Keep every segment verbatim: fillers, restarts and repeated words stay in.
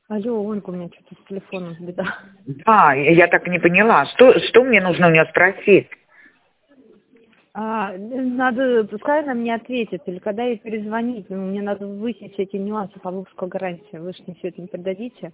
Алло, Ольга, у меня что-то с телефоном беда. Да, я так и не поняла. Что, что мне нужно у нее спросить? А, надо, пускай она мне ответит, или когда ей перезвонить, ну, мне надо выяснить все эти нюансы по выпуску гарантии. Вы же мне все это не передадите?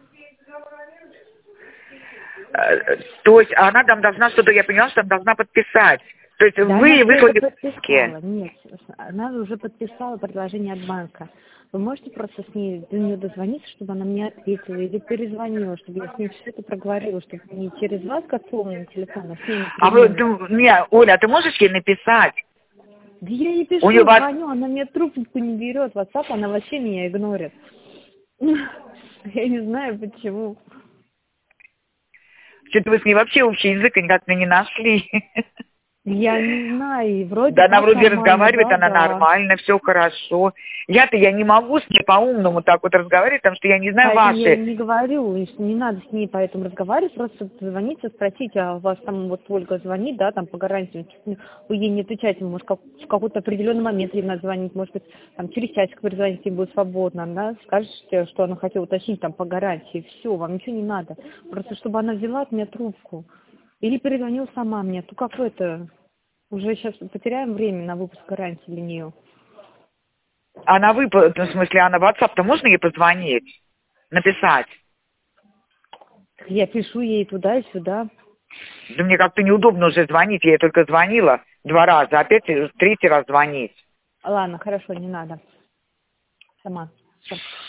Э, То есть она там должна что-то, я поняла, что она должна подписать. То есть Да, вы она все это выслали подписала. ссылки. Нет, она уже подписала предложение от банка. Вы можете просто с ней до нее дозвониться, чтобы она мне ответила, или перезвонила, чтобы я с ней все это проговорила, чтобы не через вас, как полный телефон, а с ней А вы, напрямую. ну, не, Оля, а ты можешь ей написать? Да я ей У нее пишу, вас... звоню, она мне трубку не берет, WhatsApp, она вообще меня игнорит. Я не знаю почему. Что-то вы с ней вообще общий язык никак не нашли. Я не знаю, и вроде Да она как вроде нормально, разговаривает, да, она да. нормально, все хорошо. Я-то я не могу с ней по-умному так вот разговаривать, потому что я не знаю Поэтому я и ваши. не говорю, и что не надо с ней поэтому разговаривать, просто звоните, спросите, а у вас там вот Ольга звонит, да, там по гарантии, вы ей не отвечаете, может, как, в какой-то определенный момент ей надо звонить, может быть, там через часик перезвоните, ей будет свободно, да, скажете, что она хотела уточнить там по гарантии, все, вам ничего не надо, просто чтобы она взяла от меня трубку, или перезвонила сама мне, то как это, уже сейчас потеряем время на выпуск гарантии для нее. Она вы, в смысле, а на WhatsApp-то можно ей позвонить? Написать? Я пишу ей туда и сюда. Да мне как-то неудобно уже звонить, я ей только звонила два раза, опять третий раз звонить. Ладно, хорошо, не надо. Сама. Всё.